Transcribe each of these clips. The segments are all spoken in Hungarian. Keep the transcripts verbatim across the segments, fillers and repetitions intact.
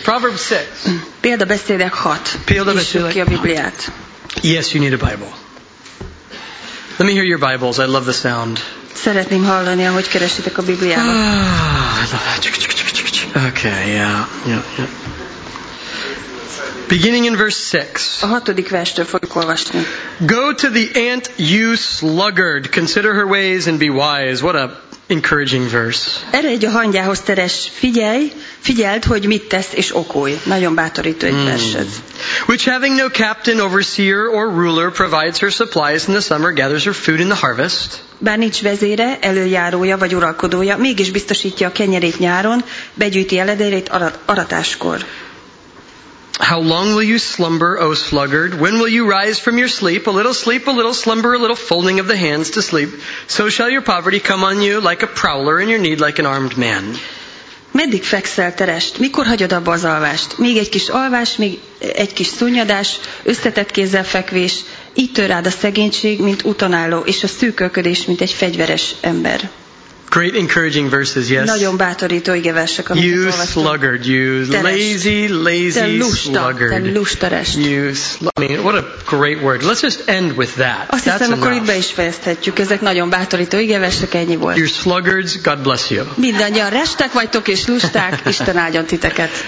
Proverbs six. Példabeszédek hat. Példabeszédek Nyissuk ki a Bibliát. Yes, you need a Bible. Let me hear your Bibles. I love the sound. Szeretném hallani, ahogy keresitek a Bibliát. Ah, I love that. Okay, yeah, yeah, yeah. Beginning in verse six. A hatodik verstől fogjuk olvasni. Go to the ant, you sluggard. Consider her ways and be wise. What a encouraging verse. Eredj a hangyához, teres, figyelj, figyeld, hogy mit tesz, és okulj. Nagyon bátorító egy Mm. vers ez. Which having no captain, overseer, or ruler provides her supplies in the summer, gathers her food in the harvest. Bár nincs vezére, előjárója vagy uralkodója, mégis biztosítja a kenyerét nyáron, begyűjti eledérét arat, aratáskor. How long will you slumber, O sluggard? When will you rise from your sleep? A little sleep, a little slumber, a little folding of the hands to sleep. So shall your poverty come on you like a prowler, and your need like an armed man. Meddig fekszel, terest? Mikor hagyod abba az alvást? Még egy kis alvás, még egy kis szunnyadás, összetett kézzel fekvés, így tör rád a szegénység, mint útonálló, és a szűkölködés, mint egy fegyveres ember. Great encouraging verses, yes? Nagyon bátorító igeversek, amiket You olvastunk. sluggard, you Teres. lazy, Te lazy lusta, te sluggard. lustarest. You, sl- I mean, what a great word. Let's just end with that. Azt That's hiszem, akkor itt be enough. is fejezhetjük. Ezek nagyon bátorító igeversek, ennyi volt. You're sluggards, God bless you. Mindannyian restek vagytok és lusták, Isten áldjon titeket.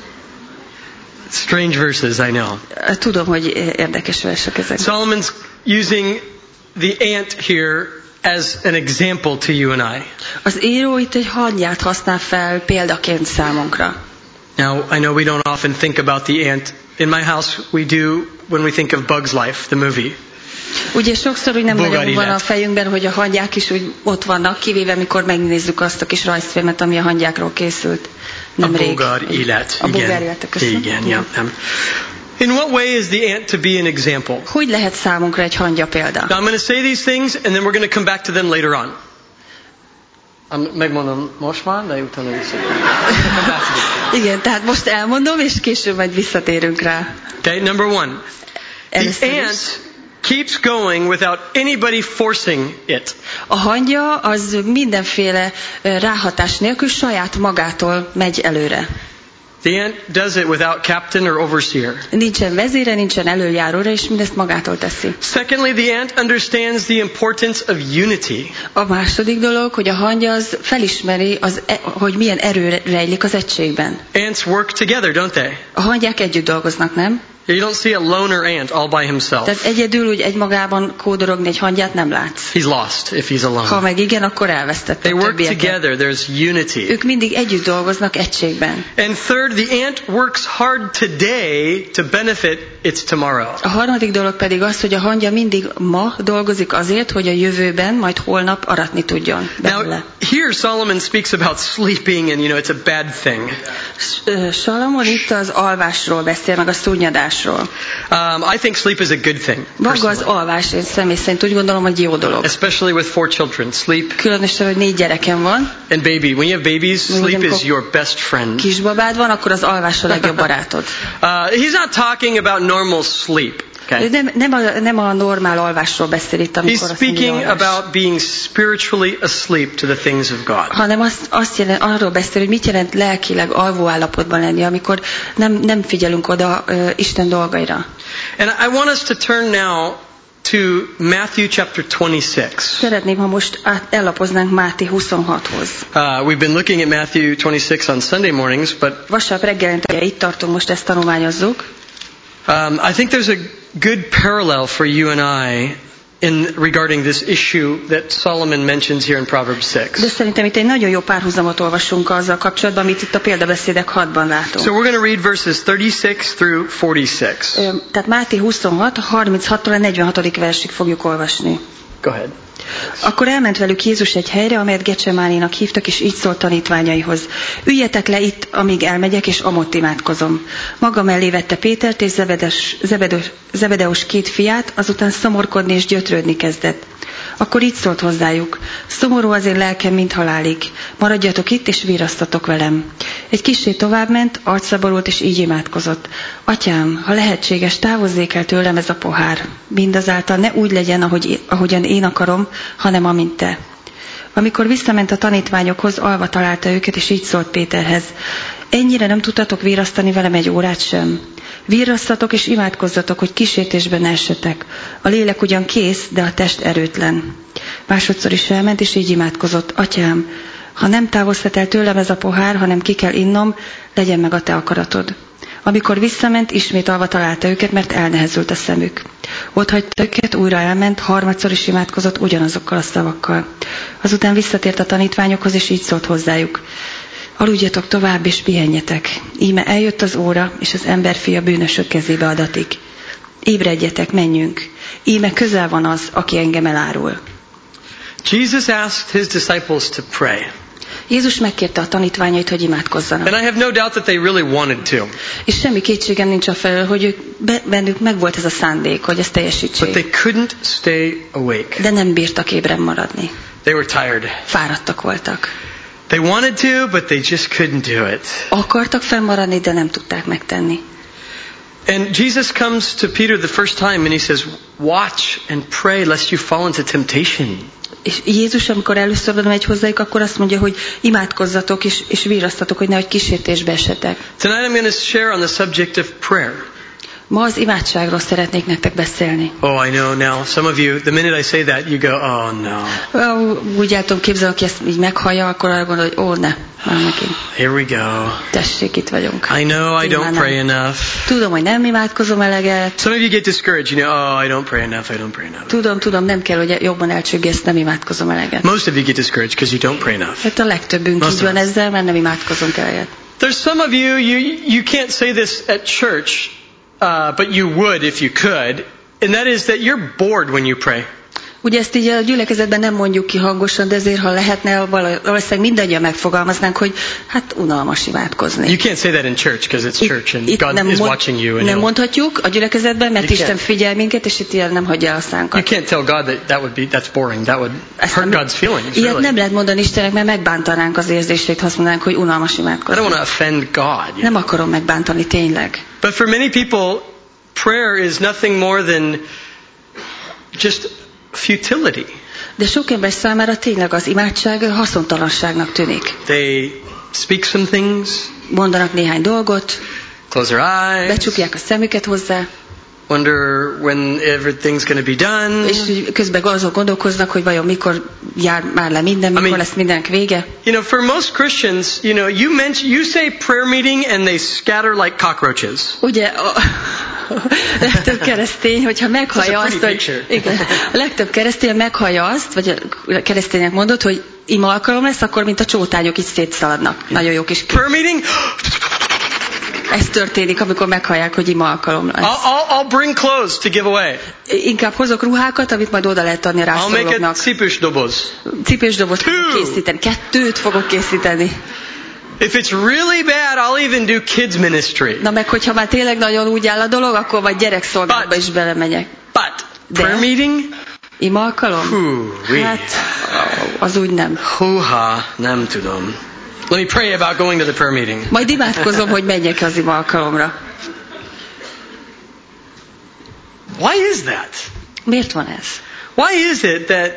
Strange verses, I know. Tudom, hogy érdekes versek ezek. Solomon's using the ant here as an example to you and I. Az író itt egy hangyát használ fel példaként számunkra. Now, I know we don't often think about the ant. In my house, we do when we think of Bug's Life, the movie. Ugye sokszor úgy nem Bogár nagyon van élet. a fejünkben, hogy a hangyák is úgy ott vannak, kivéve mikor megnézzük azt a kis rajzfilmet, ami a hangyákról készült nemrég. A bogár élet. A bogár élet, köszönöm. Igen, yeah. In what way is the ant to be an example? Hogy lehet számunkra egy hangya példa? Now I'm going to say these things and then we're going to come back to them later on. I'm megmondom most már, de utána vissza. Igen, tehát most elmondom, és később majd visszatérünk rá. Okay, number one. The Először is. ant keeps going without anybody forcing it. A hangya az mindenféle ö, ráhatás nélkül saját magától megy előre. The ant does it without captain or overseer. Nincsen vezére, nincsen előjáróra, és mindezt magától teszi. Secondly, the ant understands the importance of unity. A második dolog, hogy a hangya az felismeri, az, e- hogy milyen erő rejlik az egységben. Ants work together, don't they? A hangyák együtt dolgoznak, nem? You don't see a loner ant all by himself. Tehát egyedül úgy egymagában kódorogni egy hangyát nem látsz. He's lost if he's alone. Ha meg igen, akkor elvesztette They a work többieket. together. There's unity. Ők mindig együtt dolgoznak egységben. And third, the ant works hard today to benefit its tomorrow. A harmadik dolog pedig az, hogy a hangya mindig ma dolgozik azért, hogy a jövőben, majd holnap aratni tudjon belőle. Now, here Solomon speaks about sleeping and, you know, it's a bad thing. Salamon itt az alvásról beszél, meg a szúnyadásról. Um, I think sleep is a good thing. Maga az personally. alvás, én személy szerint úgy gondolom, hogy jó dolog. Especially with four children. Sleep Különösen, hogy négy gyerekem van, and baby. When you have babies, sleep amikor is your best friend. kisbabád van, akkor az alvás a legjobb barátod. Uh, he's not talking about normal sleep. Okay? Nem, nem, a, nem a normál alvásról beszél itt, He's amikor azt mondja, speaking alvás. about being spiritually asleep to the things of God. Hanem azt, azt jelent, arról beszél, hogy mit jelent lelkileg alvó állapotban lenni, amikor nem, nem figyelünk oda uh, Isten dolgaira. And I want us to turn now to Matthew chapter twenty-six. Szeretném, ha most át, ellapoznánk Máté huszonhathoz. Uh, we've been looking at Matthew twenty-six on Sunday mornings, but Vasárnap reggelente itt tartunk, most ezt tanulmányozzuk. um, I think there's a good parallel for you and I in regarding this issue that Solomon mentions here in Proverbs six. De szerintem itt egy nagyon jó párhuzamot olvasunk azzal kapcsolatban, amit itt a példabeszédek hatban látunk. So we're going to read verses thirty-six through forty-six. Ö, Tehát Máté huszonhat, harminchattól a negyvenhatodik versig fogjuk olvasni. Go ahead. Akkor elment velük Jézus egy helyre, amelyet Gecsemánénak hívtak, és így szólt tanítványaihoz. Üljetek le itt, amíg elmegyek, és amott imádkozom. Maga mellé vette Pétert és Zebedes, Zebedeus, Zebedeus két fiát, azután szomorkodni és gyötrődni kezdett. Akkor így szólt hozzájuk: szomorú az én lelkem, mint halálig. Maradjatok itt, és virasztatok velem. Egy kissé továbbment, arcra borult, és így imádkozott: Atyám, ha lehetséges, távozzék el tőlem ez a pohár. Mindazáltal ne úgy legyen, ahogy, ahogyan én akarom, hanem amint te. Amikor visszament a tanítványokhoz, alva találta őket, és így szólt Péterhez. Ennyire nem tudtatok virrasztani velem egy órát sem? Virrasztatok és imádkozzatok, hogy kísértésben ne essetek. A lélek ugyan kész, de a test erőtlen. Másodszor is elment, és így imádkozott. Atyám, ha nem távozhat el tőlem ez a pohár, hanem ki kell innom, legyen meg a te akaratod. Amikor visszament, ismét alva találta őket, mert elnehezült a szemük. Ott hagyta őket, újra elment, harmadszor is imádkozott ugyanazokkal a szavakkal. Azután visszatért a tanítványokhoz, és így szólt hozzájuk. Aludjatok tovább, és pihenjetek. Íme eljött az óra, és az emberfia bűnösök kezébe adatik. Ébredjetek, menjünk. Íme közel van az, aki engem elárul. Jesus asked his disciples to pray. Jézus megkérte a tanítványait, hogy imádkozzanak. And I have no doubt that they really wanted to. És semmi kétségem nincs afelől, hogy ők bennük megvolt ez a szándék, hogy ezt teljesítsék. But they couldn't stay awake. De nem bírtak ébren maradni. They were tired. Fáradtak voltak. They wanted to, but they just couldn't do it. Akartak fennmaradni, de nem tudták megtenni. And Jesus comes to Peter the first time and he says, watch and pray lest you fall into temptation. És Jézus, amikor először oda megy hozzájuk, akkor azt mondja, hogy imádkozzatok és, és virrasztatok, hogy nehogy kísértésbe esetek. Tonight I'm going to share on the subject of prayer. Ma az imádságról szeretnék nektek beszélni. Oh, I know now. Some of you, the minute I say that, you go, oh no. Úgy el tudom képzelni, aki ezt így meghallja, akkor arra gondol, hogy ó, ne, már megint. Here we go. Tessék, itt vagyunk. I know I don't pray enough. Tudom, hogy nem imádkozom eleget. Some of you get discouraged. You know, oh, I don't pray enough, I don't pray enough. Tudom, tudom, nem kell, hogy jobban elcsüggesz, nem imádkozom eleget. Most of you get discouraged because you don't pray enough. Hát a legtöbbünk így van ezzel, mert nem imádkozunk eleget. There's some of you, you, you can't say this at church, uh, but you would if you could, and that is that you're bored when you pray. Ugye ezt így a gyülekezetben nem mondjuk ki hangosan, de ezért, ha lehetne, valószínűleg mindannyian megfogalmaznánk, hogy hát unalmas imádkozni. You can't say that in church because it's church and itt God nem is mond, watching you. And nem mondhatjuk a gyülekezetben, mert Isten figyel minket, és itt ilyen nem hagyja el a szánkat. You can't tell God that that would be that's boring. That would hurt God's feelings. Ilyet Really. nem lehet mondani Istennek, mert megbántanánk az érzését, ha azt mondanánk, hogy unalmas imádkozni. I don't want to offend God. You nem know? akarom megbántani tényleg. But for many people, prayer is nothing more than just futility. De sok ember számára tényleg az imádság haszontalanságnak tűnik. They speak some things, mondanak néhány dolgot, close their eyes, becsukják a szemüket hozzá, wonder when everything's going to be done, és közben azok gondolkoznak, hogy vajon mikor jár már le minden, mikor I mean, lesz mindenek vége. You know, for most Christians, you know, you mention, you say prayer meeting and they scatter like cockroaches. Ugye a, a legtöbb keresztény, hogyha meghallja azt, hogy igen, a legtöbb keresztény meghallja azt, vagy a keresztények mondott, hogy ima alkalom lesz, akkor mint a csótányok így szétszaladnak. Nagyon jó kis prayer meeting. Ez történik, amikor meghallják, hogy ima alkalom lesz. I'll, I'll, I'll bring clothes to give away. Inkább hozok ruhákat, amit majd oda lehet adni a rászorulóknak. I'll make a cipős doboz. Cipős dobozt fogok készíteni. Kettőt fogok készíteni. If it's really bad, I'll even do kids ministry. Na meg, hogyha már tényleg nagyon úgy áll a dolog, akkor vagy gyerekszolgálatba is belemegyek. But prayer meeting? Ima alkalom? Hú, hát, az úgy nem. Húha, nem tudom. Let me pray about going to the prayer meeting. Majd imádkozom, hogy menjek az ima alkalomra. Why is that? Miért van ez? Why is it that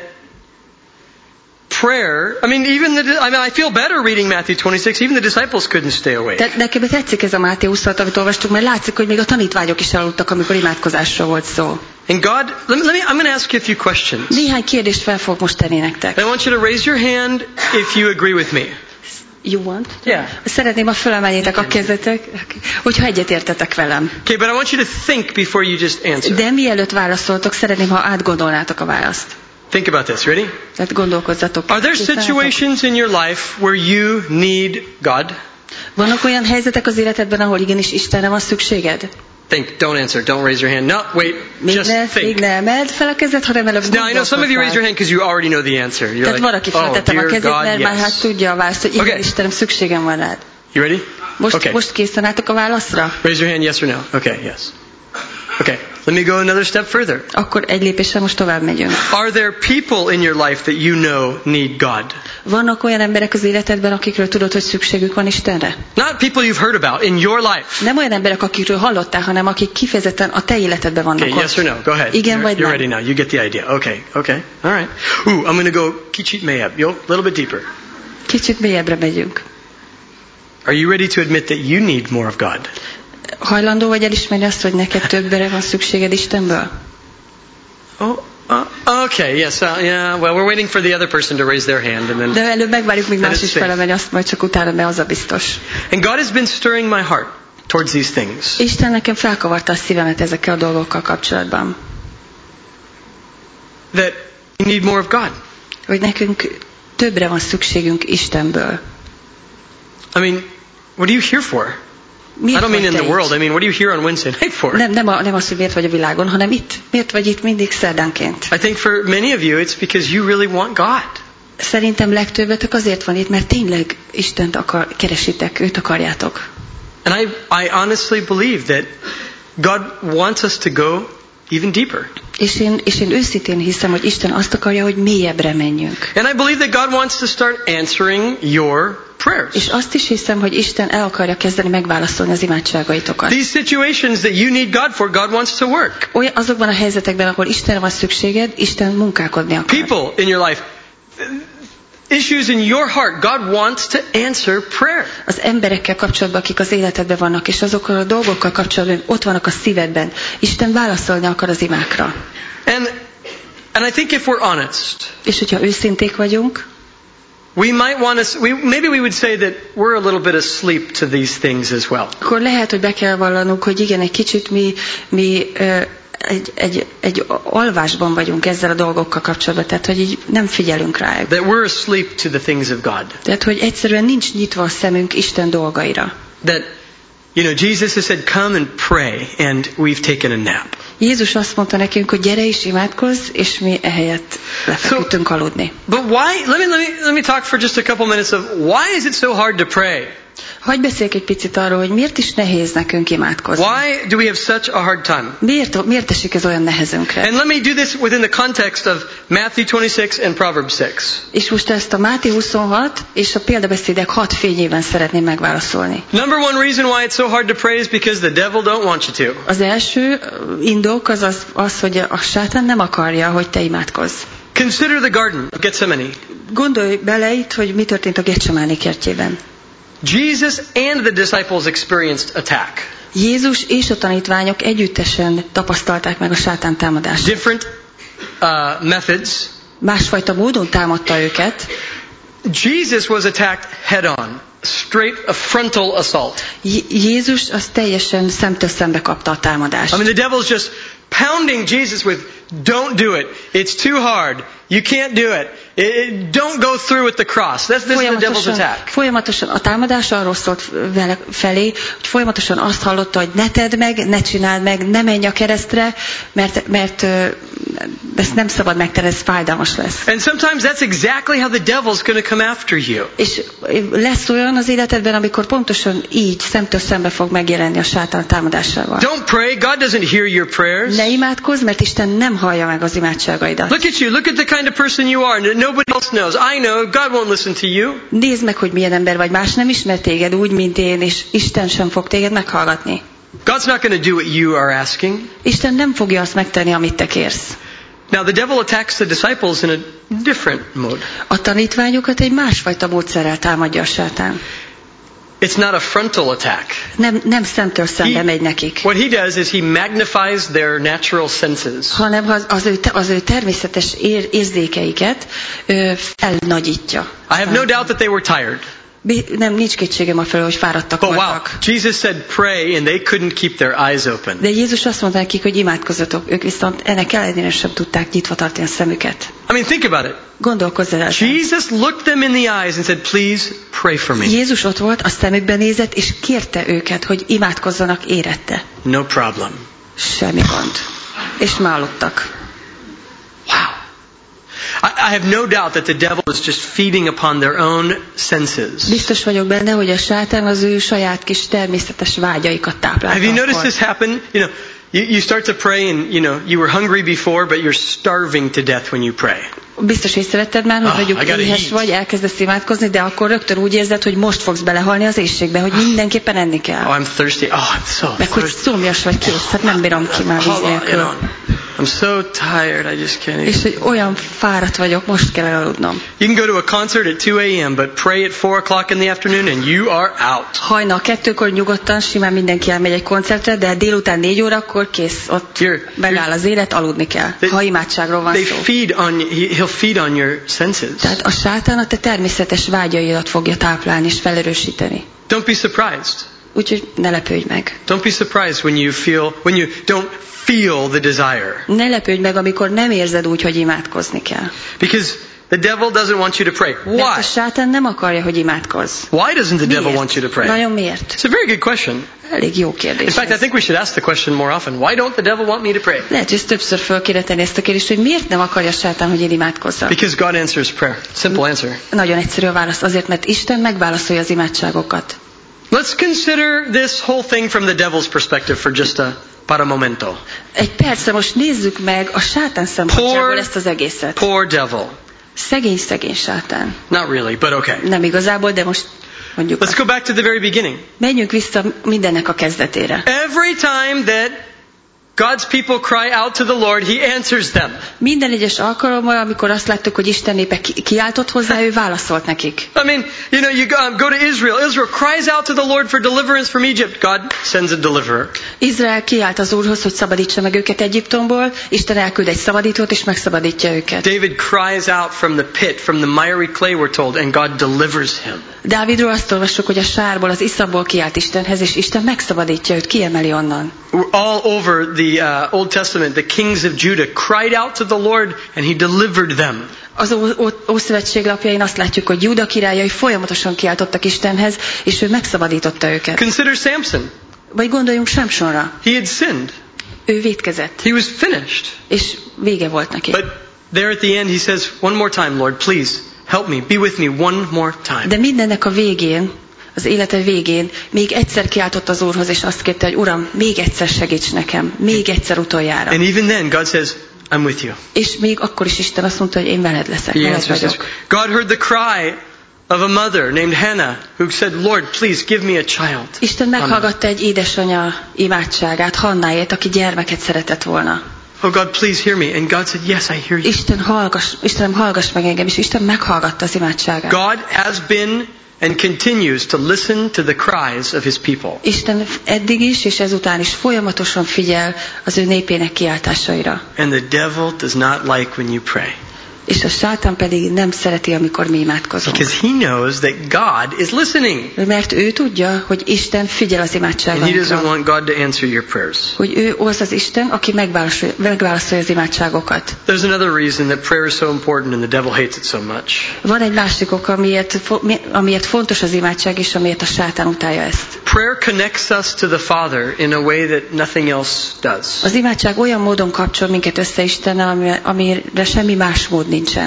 prayer, I mean, even the, I mean, I feel better reading Matthew twenty-six, even the disciples couldn't stay awake. Te, nekem tetszik ez a Máté huszonhat, amit olvastuk, mert látszik, hogy még a tanítványok is aludtak, amikor imádkozásról volt szó. And God, let me, let me, I'm going to ask you a few questions. Néhány kérdést fel fogok most tenni nektek. I want you to raise your hand if you agree with me. You want? Yeah. Szeretném, ha felemeljétek a kezetek, hogyha egyetértetek velem. Okay, but I want you to think before you just answer. De mielőtt válaszoltok, szeretném, ha átgondolnátok a választ. Think about this. Ready? Tehát gondolkozzatok. Are there situations in your life where you need God? Vannak olyan helyzetek az életedben, ahol igenis Istenre van szükséged? Think. Don't answer. Don't raise your hand. No, wait. Még just ne, think. Még ne emeld fel a kezed, hanem előbb Now, I know some of you raise your hand because you already know the answer. You're Tehát like, valaki feltettem oh, a kezét, God, mert yes. már hát tudja a választ, hogy igen, Okay. Istenem, szükségem van rád. You ready? Most, Okay. most készen álltok a válaszra? Raise your hand, yes or no. Okay, yes. Okay. Let me go another step further. Akkor egy lépéssel most tovább megyünk. Are there people in your life that you know need God? Vannak olyan emberek az életedben, akikről tudod, hogy szükségük van Istenre? Not people you've heard about in your life. Nem olyan emberek, akikről hallottál, hanem akik kifejezetten a te életedben vannak Okay, ott. yes or no? Go ahead. Igen you're, vagy you're nem? ready now. You get the idea. Okay, okay. All right. Ooh, I'm going to go kicsit mélyebb. Yo, a little bit deeper. Kicsit mélyebbre megyünk. Are you ready to admit that you need more of God? Hajlandó vagy elismerni azt, hogy neked többre van szükséged Istenből? Oh, uh, okay. Yes. Uh, yeah. Well, we're waiting for the other person to raise their hand, and then. De előbb megvárjuk, míg Then más it's is safe. felemegy, azt majd csak utána, mert az a biztos. And God has been stirring my heart towards these things. Isten nekem felkavarta a szívemet ezekkel a dolgokkal kapcsolatban. That you need more of God. Hogy nekünk többre van szükségünk Istenből. I mean, what are you here for? Miért I don't mean vagy in te the world. itt? I mean, what are you here on Wednesday night for? Nem, nem, a, nem az, hogy miért vagy a világon, hanem itt. Miért vagy itt mindig szerdánként? I think for many of you, it's because you really want God. Szerintem legtöbbetek azért van itt, mert tényleg Istent akar, keresitek, őt akarjátok. And I, I honestly believe that God wants us to go even deeper. És én, és én őszintén hiszem, hogy Isten azt akarja, hogy mélyebbre menjünk. And I believe that God wants to start answering your prayers. És azt is hiszem, hogy Isten el akarja kezdeni megválaszolni az imádságaitokat. These situations that you need God for, God wants to work. Olyan, azokban a helyzetekben, ahol Istenre van szükséged, Isten munkálkodni akar. People in your life, issues in your heart, God wants to answer prayer. Az emberekkel kapcsolatban, akik az életedben vannak, és azokkal a dolgokkal kapcsolatban, ott vannak a szívedben. Isten válaszolni akar az imákra. And, and I think if we're honest, És hogyha őszinték vagyunk, we might want to, we, maybe we would say that we're a little bit asleep to these things as well. akkor lehet, hogy be kell vallanunk, hogy igen, egy kicsit mi, mi ö, egy, egy, egy alvásban vagyunk ezzel a dolgokkal kapcsolatban, tehát hogy így nem figyelünk rá. That we're asleep to the things of God. Tehát, hogy egyszerűen nincs nyitva a szemünk Isten dolgaira. That, you know, Jesus has said, come and pray, and we've taken a nap. Jézus azt mondta nekünk, hogy gyere és imádkozz, és mi ehelyett lefeküdtünk aludni. But why, let me, let me, let me talk for just a couple minutes of why is it so hard to pray? Hagy beszéljek egy picit arról, hogy miért is nehéz nekünk imádkozni. Why do we have such a hard time? Miért, miért esik ez olyan nehezünkre? And let me do this within the context of Matthew twenty-six and Proverbs six. És most ezt a Máté huszonhat és a példabeszédek hat fényében szeretném megválaszolni. Number one reason why it's so hard to pray is because the devil don't want you to. Az első indok az, az, az, hogy a sátán nem akarja, hogy te imádkozz. Consider the garden of Gethsemane. Gondolj bele itt, hogy mi történt a Getsemáni kertjében. Jesus and the disciples experienced attack. Jézus és a tanítványok együttesen tapasztalták meg a sátán támadást. Different uh, methods. Másfajta módon támadta őket. Jesus was attacked head on. Straight a frontal assault. J- Jézus az teljesen szemtől szembe kapta a támadást. I mean, the devil's just pounding Jesus with, don't do it. It's too hard. You can't do it. It, it. Don't go through with the cross. That's this is the devil's attack. Folyamatosan a támadás arról szólt vele felé, hogy folyamatosan azt hallotta, hogy ne tedd meg, ne csináld meg, ne menj a keresztre, mert, mert ezt nem szabad megtenni, ez fájdalmas lesz. And sometimes that's exactly how the devil's going to come after you. És lesz olyan az életedben, amikor pontosan így szemtől szembe fog megjelenni a sátán támadásával. Don't pray. God doesn't hear your prayers. Ne imádkozz, mert Isten nem hallja meg az imádságaidat. Look at you. Look at the kind of person you are. Nobody else knows. I know. God won't listen to you. Nézd meg, hogy milyen ember vagy, más nem ismer téged úgy, mint én, és Isten sem fog téged meghallgatni. God's not going to do what you are asking. Isten nem fogja azt megtenni, amit te kérsz. Now the devil attacks the disciples in a different mode. A tanítványokat egy másfajta módszerrel támadja a sátán. It's not a frontal attack. Nem, nem szemtől szembe He- megy nekik, What he does is he magnifies their natural senses. hanem az, az, ő, az ő természetes ér, érzékeiket ö, felnagyítja. I have no doubt that they were tired. Bi- Nem, nincs kétségem a felől, hogy fáradtak But wow, voltak. Jesus said pray and they couldn't keep their eyes open. De Jézus azt mondta nekik, hogy imádkozzatok, ők viszont ennek ellenére sem tudták nyitva tartani a szemüket. I mean, think about it. Gondolkozz el. Jesus looked them in the eyes and said, please pray for me. Jézus ott volt, a szemükbe nézett, és kérte őket, hogy imádkozzanak érette. No problem. Semmi gond. És már aludtak. Wow. I, I have no doubt that the devil is just feeding upon their own senses. Biztos vagyok benne, hogy a sátán az ő saját kis természetes vágyaikat táplálta. Have you noticed akkor. this happen? You know, You, you start to pray and, you know, you were hungry before, but you're starving to death when you pray. Biztos észrevetted már, hogy Oh, mondjuk I gotta éhes eat. vagy, elkezdesz imádkozni, de akkor rögtön úgy érzed, hogy most fogsz belehalni az éhségbe, hogy mindenképpen enni kell. Oh, I'm thirsty. Oh, I'm so Meg hogy thirsty. szomjas vagy, kész, hát nem bírom ki már víz Hold on, you nélkül. know. I'm so tired, I just can't even. És hogy olyan fáradt vagyok, most kell elaludnom. You can go to a concert at two a.m., but pray at four o'clock in the afternoon and you are out. Hajnal kettőkor nyugodtan, simán mindenki elmegy egy koncertre, de délután négy órakor kész, ott You're- megáll az élet, aludni kell. They- Ha imádságról van They szó. feed on, he- he'll feed on your senses. Tehát a sátán a te természetes vágyaidat fogja táplálni és felerősíteni. Don't be surprised. Úgyhogy ne lepődj meg. Don't be surprised when you feel, when you don't feel the desire. Ne lepődj meg, amikor nem érzed úgy, hogy imádkozni kell. Because the devil doesn't want you to pray. Mert a Why? sátán nem akarja, hogy imádkozz. Why doesn't the devil Miért? want you to pray? Vajon miért? It's a very good question. Elég jó kérdés. In fact, I ez. think we should ask the question more often. Why don't the devil want me to pray? Lehet, hogy ezt többször föl kéne tenni ezt a kérdést, hogy miért nem akarja a sátán, hogy én imádkozzak. Because God answers prayer. Simple answer. Nagyon egyszerű a válasz, azért, mert Isten megválaszolja az imádságokat. Let's consider this whole thing from the devil's perspective for just a para momento. Egy percre most nézzük meg a sátán szempontjából Poor- ezt az egészet. Poor devil. Szegény, szegény sátán. Not really, but okay. Nem igazából, de most mondjuk Let's azt. go back to the very beginning. Menjünk vissza mindennek a kezdetére. Every time that God's people cry out to the Lord, He answers them. Minden egyes alkalommal, amikor azt láttuk, hogy Isten népe ki- kiáltott hozzá, ő válaszolt nekik. I mean, you know, you go, um, go to Israel. Israel cries out to the Lord for deliverance from Egypt. God sends a deliverer. Izrael kiált az Úrhoz, hogy szabadítsa meg őket Egyiptomból, Isten elküld egy szabadítót, és megszabadítja őket. David cries out from the pit, from the miry clay, we're told, and God delivers him. Dávidról azt olvassuk, hogy a sárból, az iszapból kiált Istenhez, és Isten megszabadítja őt, kiemeli onnan. All over the uh, Old Testament, the kings of Judah cried out to the Lord, and He delivered them. Az Ó- Ó- Ószövetség lapjain azt látjuk, hogy Júda királyai folyamatosan kiáltottak Istenhez, és ő megszabadította őket. Consider Samson. Vagy gondoljunk Samsonra. He had sinned. Ő vétkezett, He was finished. és vége volt neki. But there at the end, he says, one more time, Lord, please help me. Be with me one more time. De mindennek a végén, az élete végén még egyszer kiáltott az Úrhoz, és azt kérte, hogy Uram, még egyszer segíts nekem, még egyszer utoljára. And even then, God says, I'm with you. És még akkor is Isten azt mondta, hogy én veled leszek, He veled answers this. vagyok. God heard the cry of a mother named Hannah, who said, Lord, please give me a child. Isten meghallgatta egy édesanyja imádságát, Hannájét, aki gyermeket szeretett volna. Oh God, please hear me. And God said, yes, I hear you. Isten hallgass, Istenem, hallgass meg engem, és Isten meghallgatta az imádságát. God has been and continues to listen to the cries of His people. Isten eddig is, és ezután is folyamatosan figyel az ő népének kiáltásaira. And the devil does not like when you pray. És a sátán pedig nem szereti, amikor mi imádkozunk. Because he knows that God is listening. Mert ő tudja, hogy Isten figyel az And he doesn't imádságainkra. want God to answer your prayers. Hogy ő az az Isten, aki megválaszolja, megválaszolja az imádságokat. There's another reason that prayer is so important and the devil hates it so much. Van egy másik ok, amiért, fo- mi- amiért fontos az imádság, és amiért a sátán utálja ezt. Prayer connects us to the Father in a way that nothing else does. Az imádság olyan módon kapcsol minket össze Istennel, ami- amire semmi más mód nincsen.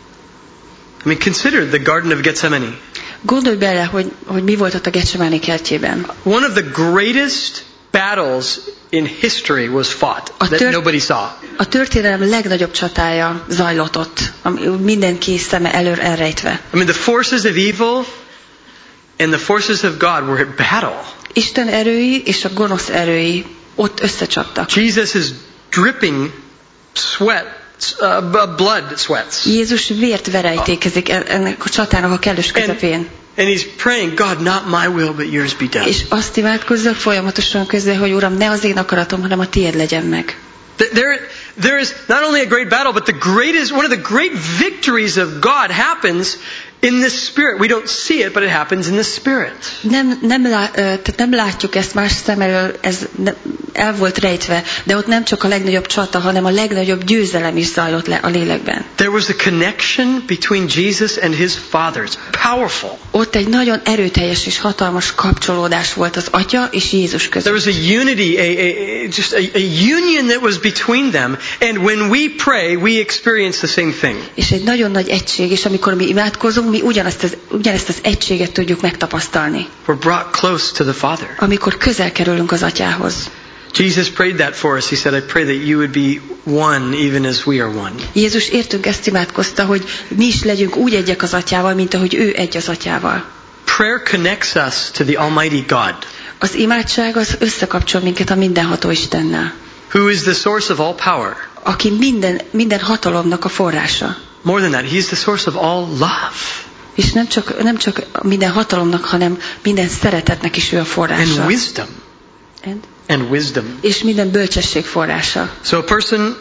I mean, consider the Garden of Gethsemane. Gondolj bele, hogy, hogy mi volt ott a Getsemáni kertjében. One of the greatest battles in history was fought A that tört- nobody saw. A történelem legnagyobb csatája zajlott ott, ami mindenki szeme elől elrejtve. I mean, the forces of evil and the forces of God were at battle. Isten erői és a gonosz erői ott összecsaptak. Jesus is dripping sweat, uh, b- blood sweats. Jézus vért verejtékezik en- ennek a csatának a kellős közepén. And he's praying, God, not my will, but yours be done. És azt imádkozza folyamatosan közben, hogy Uram, ne az én akaratom, hanem a tiéd legyen meg. Th- There, there is not only a great battle, but the greatest, one of the great victories of God happens in the Spirit. We don't see it, but it happens in the Spirit. Nem, nem, lá, ö, tehát nem látjuk ezt más szem elől, ez ne, el volt rejtve, de ott nem csak a legnagyobb csata, hanem a legnagyobb győzelem is zajlott le a lélekben. There was a connection between Jesus and his Father. It's powerful. Ott egy nagyon erőteljes és hatalmas kapcsolódás volt az Atya és Jézus There között. was a unity, a, a, a- just a, a union that was between them. And when we pray, we experience the same thing. És egy nagyon nagy egység, és amikor mi imádkozunk, mi ugyanezt az, ugyanezt az egységet tudjuk megtapasztalni. We're brought close to the Father. Amikor közel kerülünk az Atyához. Jesus prayed that for us. He said, I pray that you would be one even as we are one. Jézus értünk ezt imádkozta, hogy mi is legyünk úgy egyek az Atyával, mint ahogy ő egy az Atyával. Prayer connects us to the Almighty God. Az imádság az összekapcsol minket a mindenható Istennel. Who is the source of all power. Aki minden, minden hatalomnak a forrása. More than that, he's the source of all love. És nem csak, nem csak minden hatalomnak, hanem minden szeretetnek is ő a forrása. And wisdom. And? And wisdom. És minden bölcsesség forrása. So a person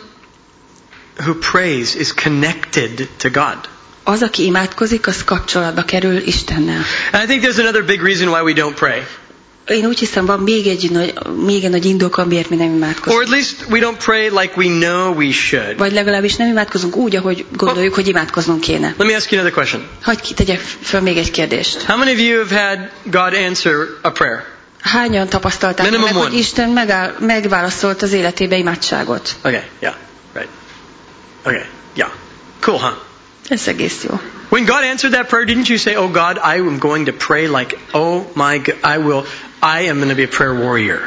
who prays is connected to God. Az, aki imádkozik, az kapcsolatba kerül Istennel. And I think there's another big reason why we don't pray. Én úgy hiszem, van még egy nagy, még egy nagy indok, amiért mi nem imádkozunk. Or at least we don't pray like we know we should. Vagy legalábbis nem imádkozunk úgy, ahogy gondoljuk, hogy imádkoznunk kéne. Let me ask you another question. Hadd tegyek föl még egy kérdést. How many of you have had God answer a prayer? Hányan tapasztalták Minimum meg, one. hogy Isten megáll, megválaszolt az életébe imádságot? Okay, yeah, right. Okay, yeah. Cool, huh? Ez egész jó. When God answered that prayer, didn't you say, oh God, I am going to pray like, oh my God, I will, I am going to be a prayer warrior.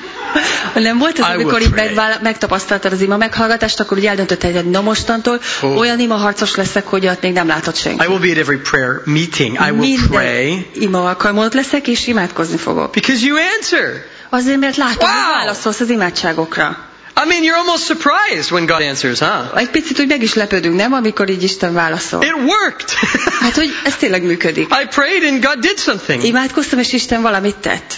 Nem volt az, amikor így megvál, megtapasztaltad az ima meghallgatást, akkor úgy eldöntötted, hogy na mostantól oh. olyan ima harcos leszek, hogy ott még nem látott senki. I will be at every prayer meeting. I will Minden pray. Ima alkalmon leszek, és imádkozni fogok. Because you answer. Azért, mert látom, Wow. hogy válaszolsz az imádságokra. I mean, you're almost surprised when God answers, huh? Egy picit úgy meg is lepődünk, nem? Amikor így Isten válaszol. It worked. Hát, hogy ez tényleg működik. I prayed and God did something. Imádkoztam, és Isten valamit tett.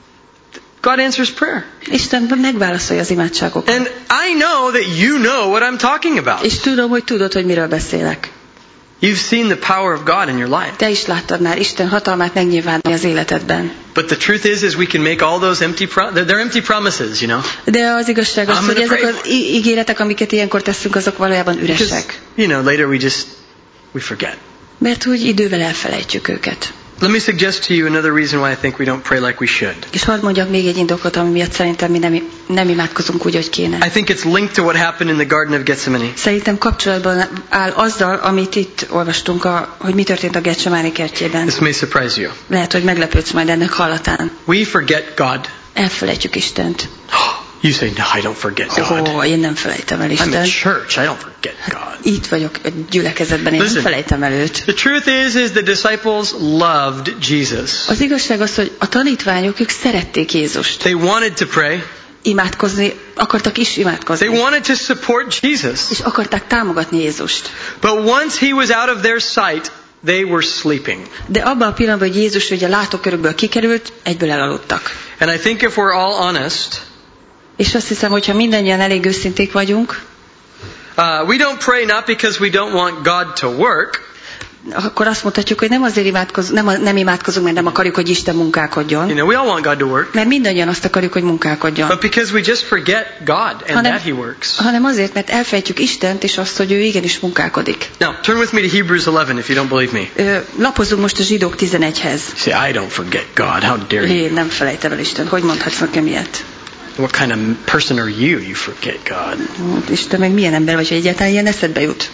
God answers prayer. Isten megválaszolja az imádságokat. And I know that you know what I'm talking about. És tudom, hogy tudod, hogy miről beszélek. You've seen the power of God in your life. Te is láttad már Isten hatalmát megnyilvánulni az életedben. But the truth is, is we can make all those empty, pro- they're empty promises, you know. De az igazság az, I'm hogy gonna ezek az í- ígéretek, amiket ilyenkor teszünk, azok valójában Because, üresek. you know, later we just, we forget. Mert úgy idővel elfelejtjük őket. Let me suggest to you another reason why I think we don't pray like we should. És hadd mondjak még egy indokot, ami miatt szerintem mi nem, nem imádkozunk úgy, hogy kéne. I think it's linked to what happened in the Garden of Gethsemane. Szerintem kapcsolatban áll azzal, amit itt olvastunk, a, hogy mi történt a Getsemáni kertjében. This may surprise you. Lehet, hogy meglepődsz majd ennek hallatán. We forget God. Elfelejtjük Istent. You say, no, I don't forget God. Ó, én nem felejtem el I'm in Istent. church. I don't forget God. Itt vagyok a gyülekezetben, én Listen. nem felejtem el őt. The truth is, is the disciples loved Jesus. Az igazság az, hogy a tanítványok, ők szerették Jézust. They wanted to pray. Imádkozni, akartak is imádkozni. They wanted to support Jesus. És akarták támogatni Jézust. But once he was out of their sight, they were sleeping. De abban a pillanatban, hogy Jézus ugye a látókörükből kikerült, egyből elaludtak. And I think if we're all honest, És azt hiszem, hogyha mindannyian elég őszinték vagyunk, uh, we don't pray not because we don't want God to work, akkor azt mondhatjuk, hogy nem azért imádkozunk, nem, nem imádkozunk, mert nem akarjuk, hogy Isten munkálkodjon, you know, we all want God to work, mert mindannyian azt akarjuk, hogy munkálkodjon. but because we just forget God and hanem, that he works. hanem azért, mert elfejtjük Istent, és azt, hogy ő igenis munkálkodik. Now, turn with me to Hebrews eleven if you don't believe me. Ö, Lapozunk most a Zsidók tizenegyhez. You say, I don't forget God. How dare you? Én nem felejtem el Isten. Hogy mondhatsz nekem ilyet? What kind of person are you? You forget God. Isten, meg milyen ember vagy, hogy egyáltalán ilyen eszedbe jut?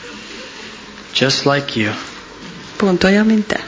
Just like you. Pont olyan, mint te.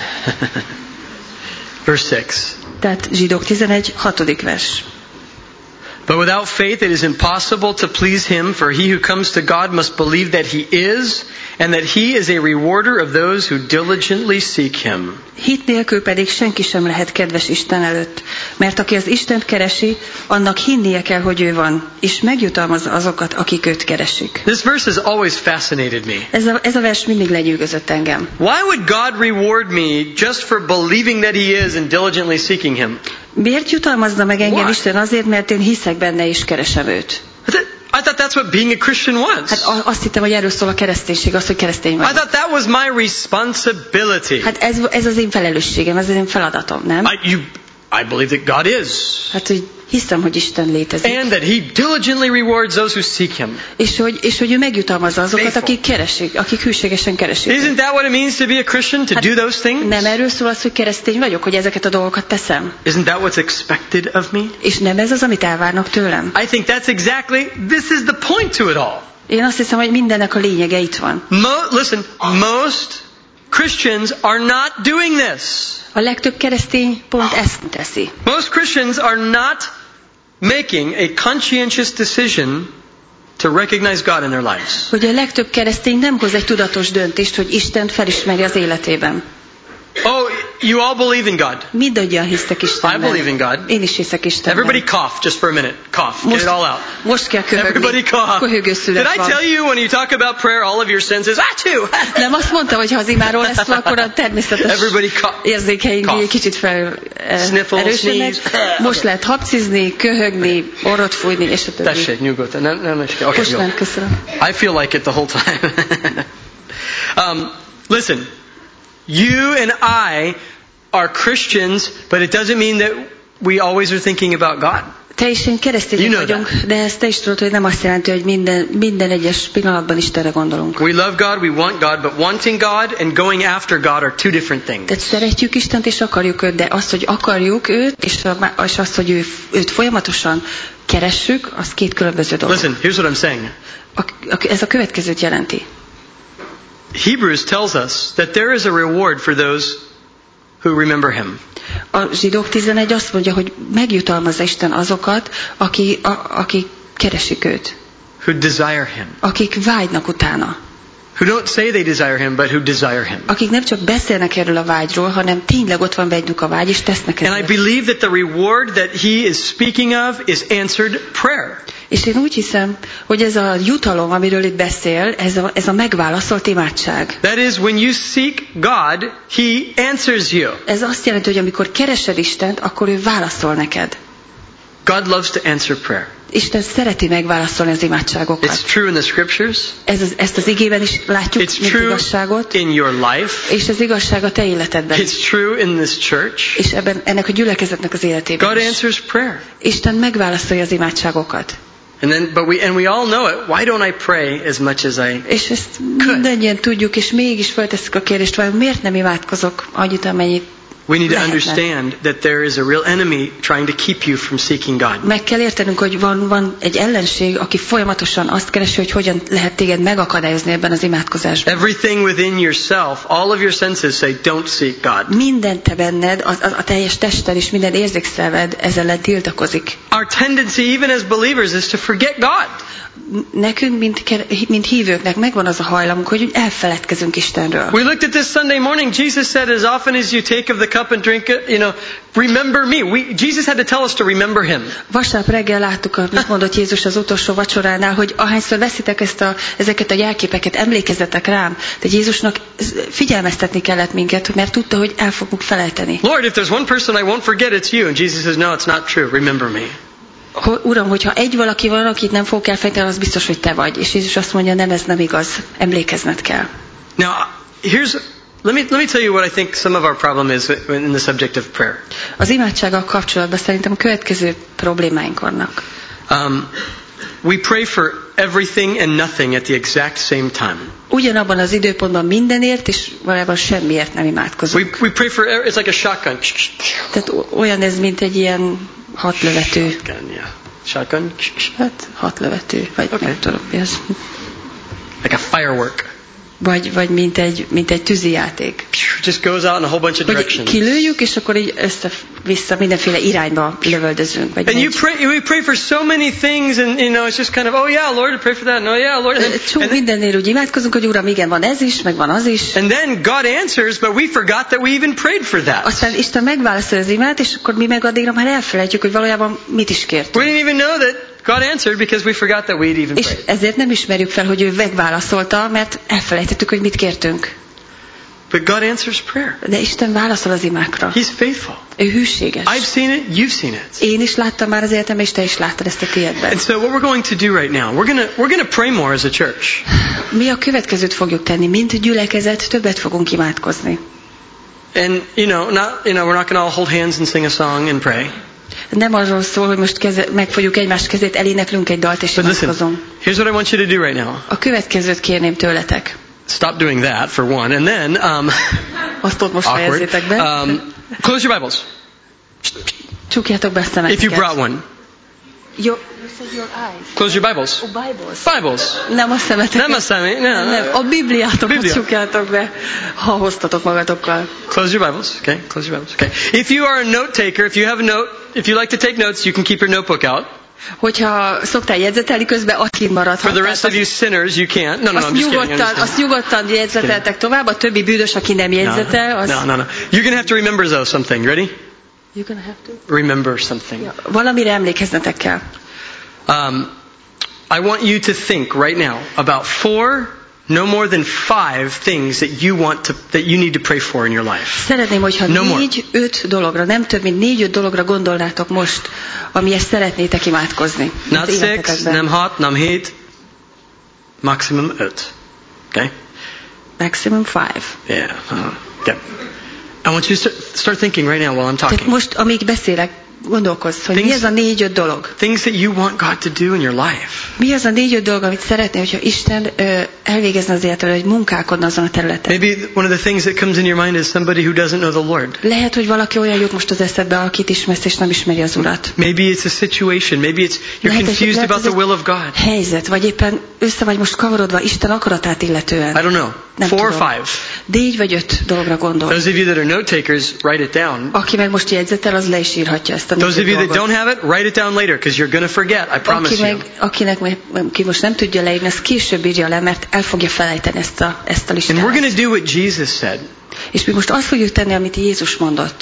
Verse six. Tehát Zsidók tizenegy, hatodik vers. But without faith it is impossible to please him, for he who comes to God must believe that he is, and that he is a rewarder of those who diligently seek him. Hit nélkül pedig senki sem lehet kedves Isten előtt, mert aki az Istent keresi, annak hinnie kell, hogy ő van, és megjutalmazza azokat, akik őt keresik. This verse has always fascinated me. Ez a, ez a vers mindig lenyűgözött engem. Why would God reward me just for believing that he is and diligently seeking him? Miért jutalmazna meg engem Why? Isten? Azért, mert én hiszek benne és keresem őt. I thought that's what being a Christian was. Hát azt hittem, hogy erről szól a kereszténység, az, hogy keresztény I vagy. thought that was my responsibility. Hát ez, ez az én felelősségem, ez az én feladatom, nem? I, you, I believe that God is. Hát, hogy hiszem, hogy Isten létezik. And that he diligently rewards those who seek him. És hogy, és hogy ő megjutalmazza azokat, Faithful. akik keresik, akik hűségesen keresik. Isn't that what it means to be a Christian, to Hát do those things? nem erről szól az, hogy keresztény vagyok, hogy ezeket a dolgokat teszem. Isn't that what's expected of me? És nem ez az, amit elvárnak tőlem. I think that's exactly, this is the point to it all. Én azt hiszem, hogy mindennek a lényege itt van. Mo- listen, most Christians are not doing this. A legtöbb keresztény pont ezt teszi. Most Christians are not making a conscientious decision to recognize God in their lives. Hogy a legtöbb keresztény nem hoz egy tudatos döntést, hogy Istent felismeri az életében. Oh, you all believe in God. Mindannyian hisztek Istenben. I believe in God. Én is hiszek Istenben. Everybody cough just for a minute. Cough. Get it all out. Most kell Everybody köhögni. cough. Köhögő Did szület I van. tell you when you talk about prayer, all of your senses, achoo! Nem azt mondtam, hogy ha az imáról lesz szó, akkor a természetes Everybody cough. érzékeink Cough. kicsit fel eh, Sniffle, erősödnek. sneeze. Most lehet hapcizni, köhögni, orrot fújni, és a többi. Tessék, nyugodtan. Nem, nem, nem. Okay, Most jó. nem, köszönöm. I feel like it the whole time. um, listen, you and I are Christians, but it doesn't mean that we always are thinking about God. Te és én keresztények You know vagyunk, that. de ezt te is tudod, hogy nem azt jelenti, hogy minden, minden egyes pillanatban Istenre gondolunk. We love God, we want God, but wanting God and going after God are two different things. Tehát szeretjük Istent és akarjuk őt, de azt, hogy akarjuk őt, és, a, és azt, hogy ő, őt folyamatosan keressük, az két különböző dolog. Listen, here's what I'm saying. A, a, ez a következőt jelenti. Hebrews tells us that there is a reward for those who remember Him. A Zsidók tizenegy azt mondja, hogy megjutalmazza Isten azokat, aki, a, akik keresik őt. Who desire Him. Akik vágynak utána. Who don't say they desire Him, but who desire Him. Akik nem csak beszélnek erről a vágyról, hanem tényleg ott van bennük a vágy, és tesznek And I ezért. believe that the reward that He is speaking of is answered prayer. És én úgy hiszem, hogy ez a jutalom, amiről itt beszél, ez a, ez a megválaszolt imádság. That is, when you seek God, He answers you. Ez azt jelenti, hogy amikor keresed Istent, akkor ő válaszol neked. God loves to answer prayer. Isten szereti megválaszolni az imádságokat. It's true in the scriptures. Ez az, ezt az igében is látjuk, It's mint true igazságot. in your life. És az igazság a te életedben. It's true in this church. És ebben, ennek a gyülekezetnek az életében God is. answers prayer. Isten megválaszolja az imádságokat. And then, but we, and we all know it. Why don't I pray as much as I És ezt mindannyian tudjuk, és mégis feltesszük a kérdést, vajon miért nem imádkozok annyit, amennyit We need to lehetne. understand that there is a real enemy trying to keep you from seeking God. Meg kell értenünk, hogy van, van egy ellenség, aki folyamatosan azt keresi, hogy hogyan lehet téged megakadályozni ebben az imádkozásban. Everything within yourself, all of your senses say, don't seek God. Minden te benned, a, a, a teljes tested és minden érzékszerved ezzel ellen tiltakozik. Our tendency, even as believers, is to forget God. Nekünk, mint, mint hívőknek megvan az a hajlamunk, hogy elfeledkezünk Istenről. We looked at this Sunday morning. Jesus said, as often as you take of the cup and drink it, you know, remember me. We, Jesus had to tell us to remember Him. Vasárnap reggel láttuk, amit mondott Jézus az utolsó vacsoránál, hogy ahányszor veszitek ezt a, ezeket a jelképeket, emlékezzetek rám. De Jézusnak figyelmeztetni kellett minket, mert tudta, hogy el fogunk felejteni. Lord, if there's one person I won't forget, it's you. And Jesus says, no, it's not true. Remember me. Uram, hogyha egy valaki van, akit nem fogok elfejteni, az biztos, hogy te vagy. És Jézus azt mondja, nem, ez nem igaz. Emlékezned kell. Now, here's, let me, let me tell you what I think some of our problem is in the subject of prayer. Az imádsággal kapcsolatban szerintem a következő problémáink vannak. Um, we pray for everything and nothing at the exact same time. Ugyanabban az időpontban mindenért, és valójában semmiért nem imádkozunk. We, we pray for, it's like a shotgun. Tehát olyan ez, mint egy ilyen hatlövető. Shotgun, yeah. Shotgun? Hát hatlövető, vagy Okay. nem tudom mi az. Like a firework. Vagy, vagy mint egy, mint egy tűzijáték. Just goes out in a whole bunch of Hogy directions. kilőjük, és akkor így össze-vissza mindenféle irányba lövöldözünk. Vagy And you megy. pray, we pray for so many things, and you know, it's just kind of, oh yeah, Lord, I pray for that. No, yeah, Lord. And, Csú, and, mindennél úgy imádkozunk, hogy Uram, igen, van ez is, meg van az is. and then God answers, but we forgot that we even prayed for that. Aztán Isten megválaszol az imát, és akkor mi meg addigra már elfelejtjük, hogy valójában mit is kértünk. We didn't even know that God answered because we forgot that we'd even És prayed. ezért nem ismerjük fel, hogy ő megválaszolta, mert elfelejtettük, hogy mit kértünk. But God answers prayer. De Isten válaszol az imákra. He's faithful. Ő hűséges. I've seen it, you've seen it. Én is láttam már az életemben, és te is láttad ezt a tiédben. And so what we're going to do right now, we're going to we're going to pray more as a church. Mi a következőt fogjuk tenni, mint gyülekezet, többet fogunk imádkozni. And you know, not you know, we're not going to all hold hands and sing a song and pray. Nem arról szól, hogy most keze, megfogjuk egymás kezét, eléneklünk egy dalt, és But listen, imádkozunk. here's what I want you to do right now. A következőt kérném tőletek. Stop doing that for one, and then um, Azt ott most awkward. fejezzétek be. Um, close your Bibles Csukjátok be a if you szemeteket. brought one. Your, you said your eyes. Close your Bibles. Oh, Bibles. Bibles. Nem a szemeteket. Nem a szemét, nem. nem. A Bibliátokat Biblia. csukjátok be, ha hoztatok magatokkal. Close your Bibles. Okay, close your Bibles. Okay. If you are a note taker, if you have a note, if you like to take notes, you can keep your notebook out. Hogyha szoktál jegyzetelni közben, az kint maradhat. For the rest of you sinners, you can't. No, no, no, I'm just kidding. Nyugodtan, azt nyugodtan jegyzeteltek tovább, a többi bűnös, aki nem jegyzetel, az... No, no, no. You're going to have to remember though something. Ready? You're gonna have to? Remember something. Ja, valamire emlékeznetek kell. Um, I want you to think right now about four, no more than five things that you want to, that you need to pray for in your life. Szeretném, hogyha No négy, öt dologra, nem több, mint négy, öt dologra gondolnátok most, amiért szeretnétek imádkozni. Not six, nem hat, nem hét, maximum öt. Okay? Maximum five. Yeah. Uh-huh. Okay. I want you to start, start thinking right now while I'm talking. Tehát most, amíg beszélek, gondolkozz, hogy Things- mi az a négy-öt dolog. Things that you want God to do in your life. Mi az a négy-öt dolog, amit szeretné, hogyha Isten ö, elvégezne az életről, hogy munkálkodna azon a területen. Maybe one of the things that comes in your mind is somebody who doesn't know the Lord. Lehet, hogy valaki olyan jut most az eszedbe, akit ismersz, és nem ismeri az Urat. Maybe it's a situation. Maybe it's you're Lehet, hogy- confused lehet, about ez the egy will of God. Helyzet, vagy éppen össze vagy most kavarodva Isten akaratát illetően. I don't know. Nem Four or tudom. five. Négy vagy öt dologra gondol. Those of you that are note takers, write it down. Aki meg most jegyzetel, az le is írhatja ezt a Those of négy you that dolgot. don't have it, write it down later because you're going to forget. I promise Aki you. meg, akinek meg, ki most nem tudja leírni, az később írja le, mert el fogja felejteni ezt a, ezt a And we're listát. going to do what Jesus said. És mi most azt fogjuk tenni, amit Jézus mondott.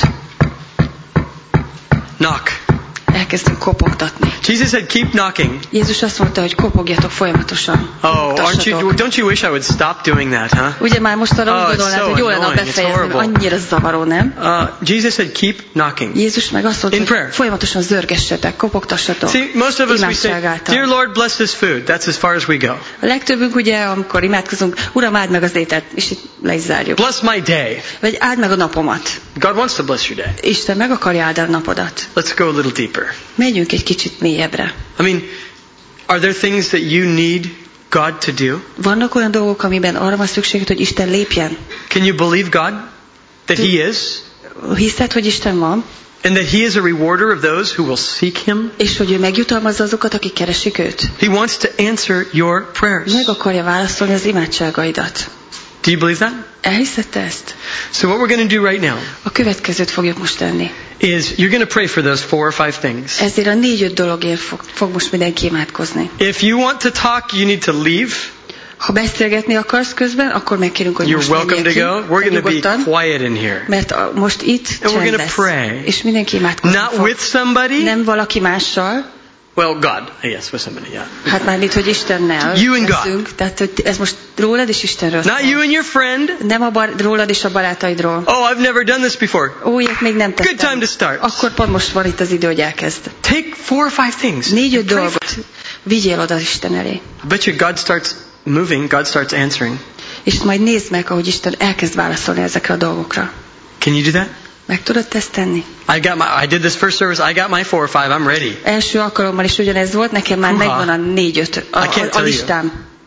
Knock. Elkezdünk kopogtatni. Jesus said, keep knocking. Jézus azt mondta, hogy kopogjatok folyamatosan. Oh, aren't you? Kopogtassatok. Don't you wish I would stop doing that, huh? Ugye már most arra Oh, úgy it's gondolnád, so hogy jó lenne, ha annoying, it's befejezni, mert horrible. annyira zavaró, nem? Uh, Jesus said, keep knocking. Jézus meg azt In mondta, prayer. hogy folyamatosan zörgessetek, kopogtassatok. See, most of us we say, Imádság által. "Dear Lord, bless this food." That's as far as we go. A legtöbbünk ugye, amikor imádkozunk, Uram, áld meg az ételt, és itt le is zárjuk. Bless my day. Vagy áld meg a napomat. God wants to bless your day. Isten meg akarja áldani a napodat. Let's go a little deeper. Menjünk egy kicsit mélyebbre. I mean, are there things that you need God to do? Vannak olyan dolgok, amiben arra van szükséged, hogy Isten lépjen? Can you believe God that He is, Hiszed, hogy Isten van, and that He is a rewarder of those who will seek Him? és hogy ő megjutalmazza azokat, akik keresik őt? He wants to answer your prayers. Meg akarja válaszolni az imádságaidat. Do you believe that? Elhiszed te ezt? So what we're going to do right now A következőt fogjuk most tenni. is you're going to pray for those four or five things. Ezért a négy-öt dologért fog, fog most mindenki imádkozni. If you want to talk, you need to leave. Ha beszélgetni akarsz közben, akkor megkérünk, hogy You're most welcome to menjél go. ki, We're going to be nyugodtan, quiet in here. mert a, most itt And we're csend gonna lesz. pray. És mindenki imádkozni Not fog. with somebody. Nem valaki mással, Well, God. Yes, with somebody, yeah. hát már mit, hogy Istennel You and God. leszünk. Tehát hogy ez most rólad és Istenről Not szól. you and your friend. Nem a bar, rólad és a barátaidról. Oh, I've never done this before. Ó, ilyet még nem Good time tettem. to start. Akkor pont most van itt az idő, hogy elkezd. Take four or five things. Négy-öt Pray for dolgot vigyél oda Isten elé. I bet you God starts moving, God starts answering. És majd nézd meg, ahogy Isten elkezd válaszolni ezekre a dolgokra. Can you do that? Meg tudod ezt tenni? I got my, I did this first service, I got my four or five, I'm ready. Első alkalommal is ugyanez volt, nekem már Húha. megvan a négy-öt a, I can't a, a tell you. listám.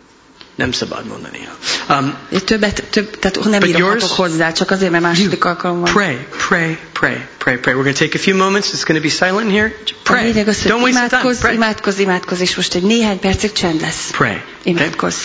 Nem szabad mondani. Um, Többet, több, tehát nem But írhatok yours- hozzá, csak azért, mert második alkalom van. pray, pray, pray, pray, pray. We're going to take a few moments. It's going to be silent in here. A Pray. lényeg az, Don't hogy waste the time. imádkozz, Pray. imádkozz, imádkozz, és most egy néhány percig csend lesz. Pray. Okay? Imádkozz.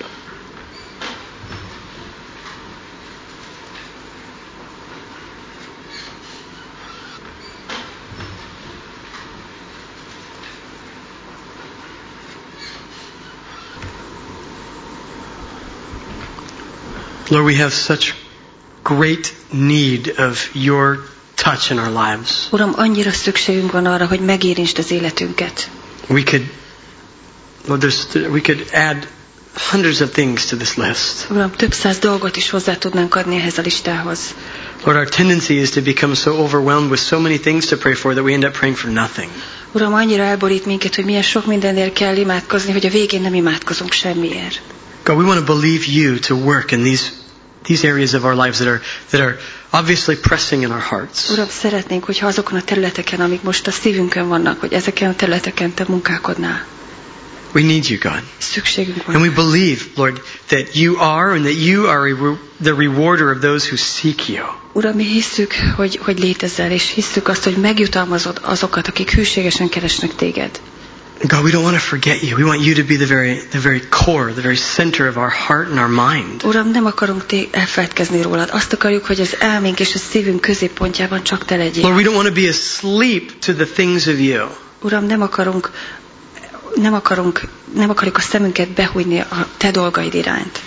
Lord, we have such great need of your touch in our lives. Uram, annyira szükségünk van arra, hogy megérintsd az életünket. We could, Lord, there's, we could add hundreds of things to this list. Uram, több száz dolgot is hozzá tudnánk adni ehhez a listához. Lord, our tendency is to become so overwhelmed with so many things to pray for that we end up praying for nothing. Uram, annyira elborít minket, hogy milyen sok mindenért kell imádkozni, hogy a végén nem imádkozunk semmiért. God, we want to believe you to work in these these areas of our lives that are that are obviously pressing in our hearts. Uram, szeretnénk, hogyha azokon a területeken, amik most a szívünkön vannak, hogy ezeken a területeken te munkálkodnál. We need you, God. Szükségünk van. And we believe, Lord, that you are and that you are a re- the rewarder of those who seek you. Uram, mi hisszük, hogy, hogy létezel, és hisszük azt, hogy megjutalmazod azokat, akik hűségesen keresnek téged. God, we don't want to forget you. We want you to be the very, the very core, the very center of our heart and our mind. Uram, nem akarunk té- elfeledkezni rólad. Azt akarjuk, hogy az elménk és a szívünk középpontjában csak te legyél. Lord, we don't want to be asleep to the things of you. Uram, nem akarunk, nem akarunk, nem akarjuk a szemünket behújni a te dolgaid iránt.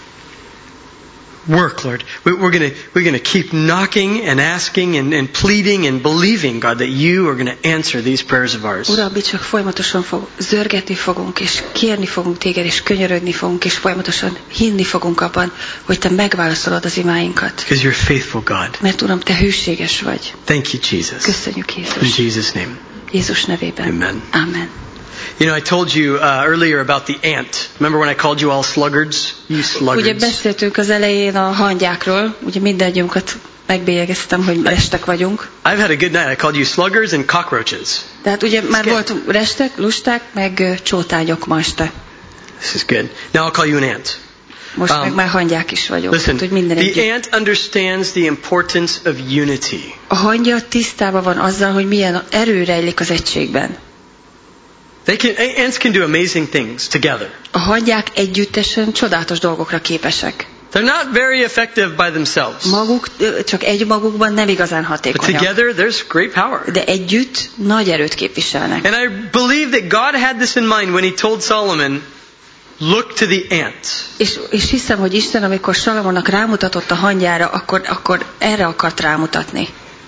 Work, Lord. We- We're going to we're going to keep knocking and asking and, and pleading and believing, God, that you are going to answer these prayers of ours. Uram, mi csak folyamatosan fog, zörgetni fogunk, és kérni fogunk téged, és könyörödni fogunk, és folyamatosan hinni fogunk abban, hogy te megválaszolod az imáinkat. Because you're faithful, God. Mert Uram, te hűséges vagy. Thank you, Jesus. Köszönjük, In Jézus. Jesus' name. Jézus nevében. Amen. Amen. You know, I told you uh, earlier about the ant. Remember when I called you all sluggards? You Ugye sluggards. beszéltünk az elején a hangyákról, ugye mindannyiunkat megbélyegeztem, hogy restek vagyunk. I've had a good night. I called you sluggards and cockroaches. Tehát ugye már good. voltunk restek, lusták, meg ö, csótányok ma este. This is good. Now I'll call you an ant. Most Um, meg már hangyák is vagyok. Listen, Tehát, hogy minden the együtt. ant understands the importance of unity. A hangya tisztában van azzal, hogy milyen erő rejlik az egységben. They can, ants can do amazing things together. A hangyák együttesen csodálatos dolgokra képesek. They're not very effective by themselves. Maguk, ö, csak egy magukban nem igazán But hatékonyak. together there's great power. De együtt nagy erőt képviselnek. And I believe that God had this in mind when he told Solomon, look to the ant. És, és hiszem, hogy Isten, amikor Salamonnak rámutatott a hangyára, akkor, akkor erre akart rámutatni.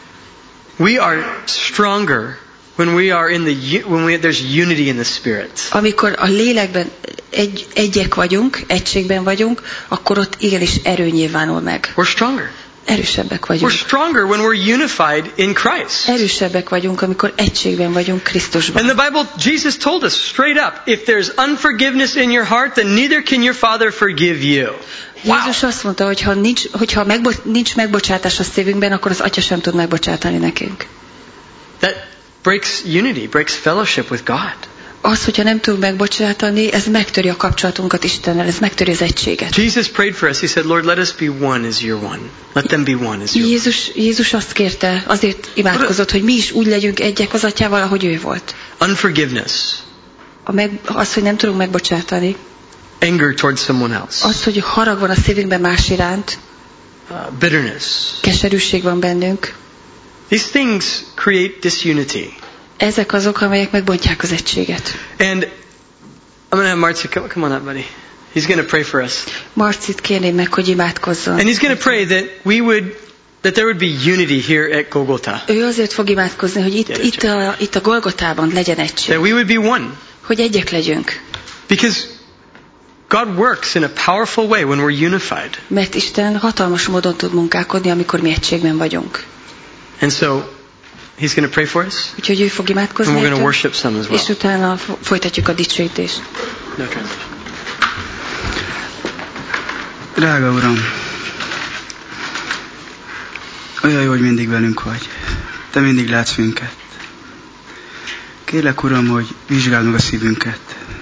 We are stronger when we are in the when we, there's unity in the spirit. Amikor a lélekben egy, egyek vagyunk, egységben vagyunk, akkor ott igenis erő nyilvánul meg. We're stronger. Erősebbek We're vagyunk. stronger when we're unified in Christ. Erősebbek vagyunk, amikor egységben vagyunk Krisztusban. And the Bible, Jesus told us straight up, if there's unforgiveness in your heart, then neither can your Father forgive you. Wow. Jézus azt mondta, hogy ha nincs, hogyha megbo- nincs megbocsátás a szívünkben, akkor az Atya sem tud megbocsátani nekünk. That breaks unity, breaks fellowship with God. Az, hogyha nem tudunk megbocsátani, ez megtöri a kapcsolatunkat Istennel, ez megtöri az egységet. Jesus prayed for us. He said, Lord, let us be one as you're one. Let them be one as you're one. Jézus, Jézus azt kérte, azért imádkozott, hogy mi is úgy legyünk egyek az Atyával, ahogy ő volt. Unforgiveness, A meg, az, hogy nem tudunk megbocsátani, anger towards someone else, az, hogy harag van a szívünkben más iránt, uh, bitterness. keserűség van bennünk, These things create disunity. ezek azok, amelyek megbontják az egységet. And I'm going to have Marcy, come, come on up, buddy. He's going to pray for us. Marcit kérném meg, hogy imádkozzon. And he's going to pray that we would, that there would be unity here at Golgotha. Ő azért fog imádkozni, hogy itt, Gyere, itt, a, itt a Golgotában legyen egység. That we would be one. Hogy egyek legyünk. Because God works in a powerful way when we're unified. Mert Isten hatalmas módon tud munkálkodni, amikor mi egységben vagyunk. And so he's going to pray for us. Úgyhogy ő fog imádkozni, And we're going to értünk, worship some as well. és utána fo- folytatjuk a dicsőítést. No translation. Drága Uram, olyan jó, hogy mindig velünk vagy. Te mindig látsz minket. Kérlek, Uram, hogy vizsgáld meg a szívünket.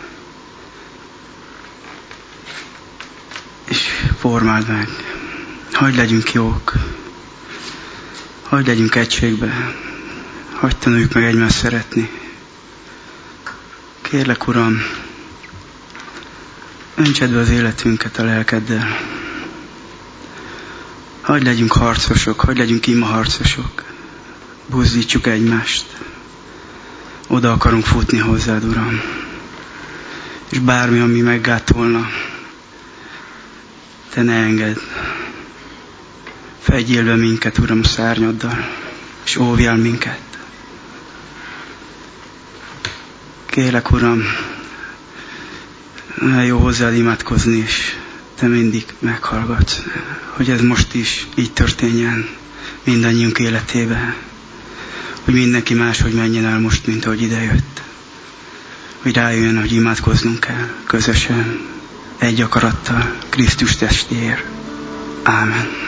És formáld meg. Hadd legyünk jók. Hadd legyünk egységbe. Hadd tanuljuk meg egymást szeretni. Kérlek, Uram, öntsed be az életünket a lelkeddel. Hadd legyünk harcosok, hadd legyünk imaharcosok. Buzdítsuk egymást. Oda akarunk futni hozzád, Uram. És bármi, ami meggátolna, te ne engedd. Fedjél be minket, Uram, a szárnyaddal, és óvjál minket. Kérlek, Uram, olyan jó hozzád imádkozni, és te mindig meghallgatsz, hogy ez most is így történjen mindannyiunk életébe, hogy mindenki máshogy menjen el most, mint ahogy idejött, hogy rájön, hogy imádkoznunk kell közösen, egy akarattal, Krisztus testéért. Ámen.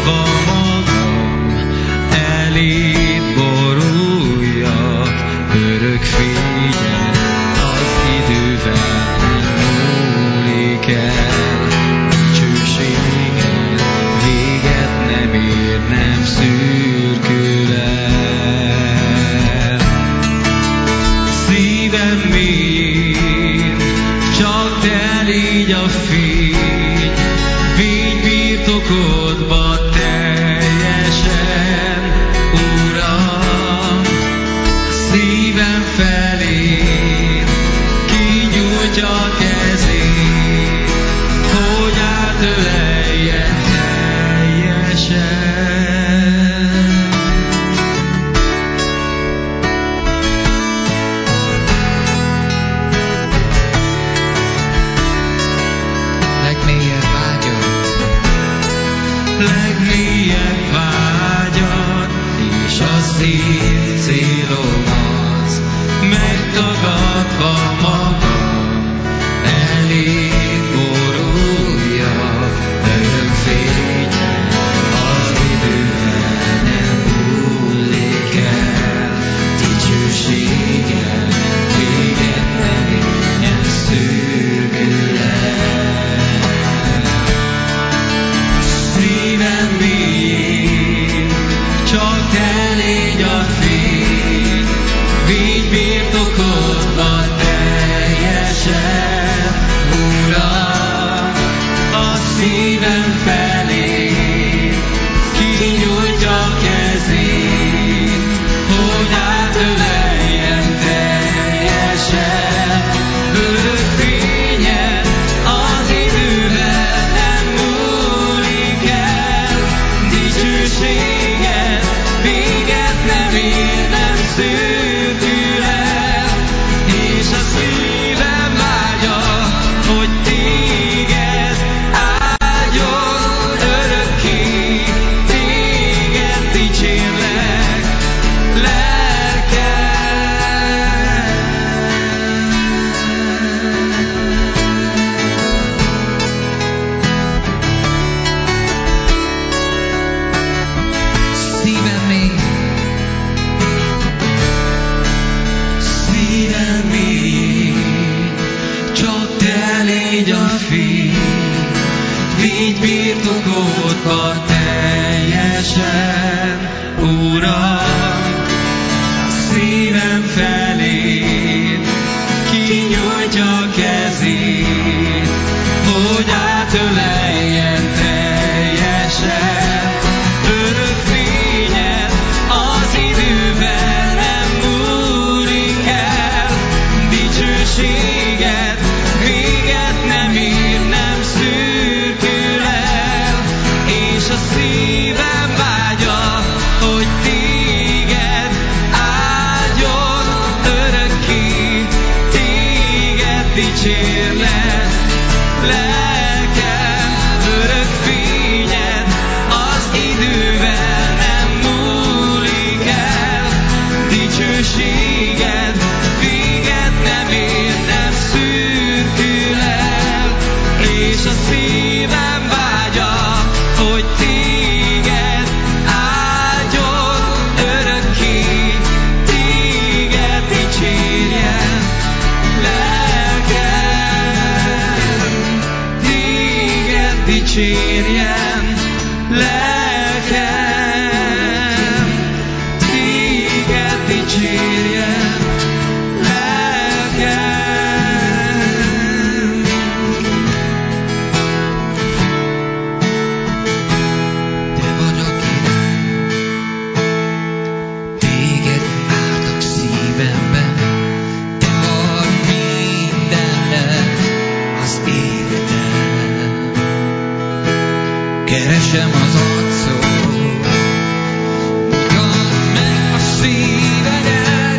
Keresem az arcod, mutasd meg a szívedet.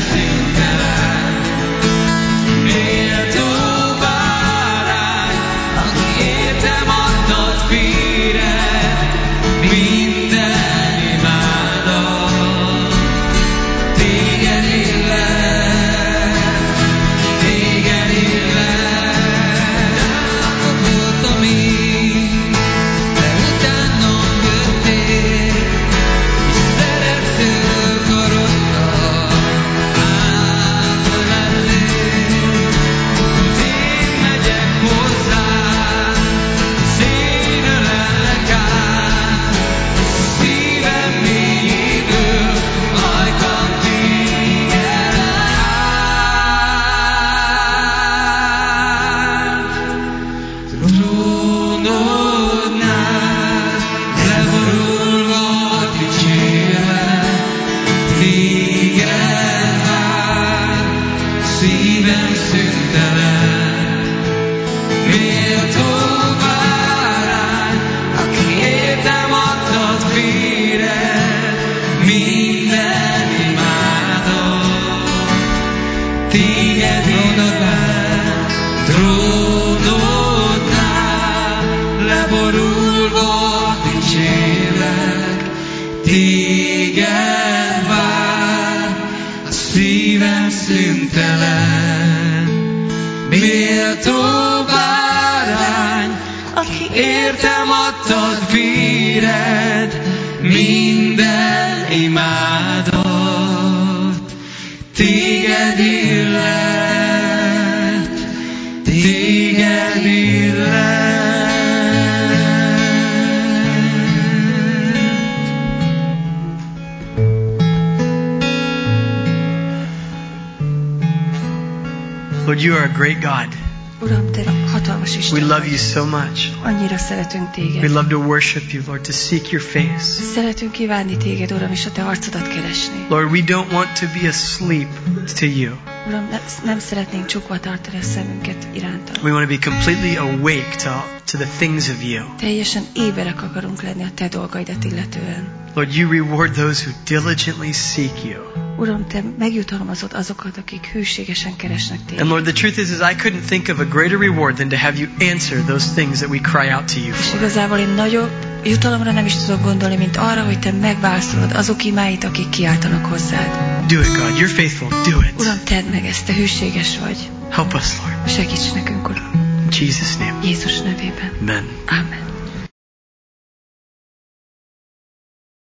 Lord, you are a great God. Uram, te hatalmas Isten We love vagy. you so much. Annyira szeretünk téged. We love to worship you, Lord, to seek your face. Szeretünk kívánni téged, Uram, és a te arcodat keresni. Lord, we don't want to be asleep to you. Uram, ne, nem szeretnénk csukva tartani a szemünket iránta. We want to be completely awake to, to the things of you. Teljesen éberek akarunk lenni a te dolgaidat illetően. Lord, you reward those who diligently seek you. Uram, te megjutalmazod azokat, akik hűségesen keresnek téged. And Lord, the truth is, is I couldn't think of a greater reward than to have you answer those things that we cry out to you És for. igazából én nagyobb jutalomra nem is tudok gondolni, mint arra, hogy te megválaszolod azok imáit, akik kiáltanak hozzád. Do it, God. You're faithful. Do it. Uram, tedd meg ezt, te hűséges vagy. Help us, Lord. Segíts nekünk, Uram. In Jesus' name. Jézus nevében. Amen. Amen.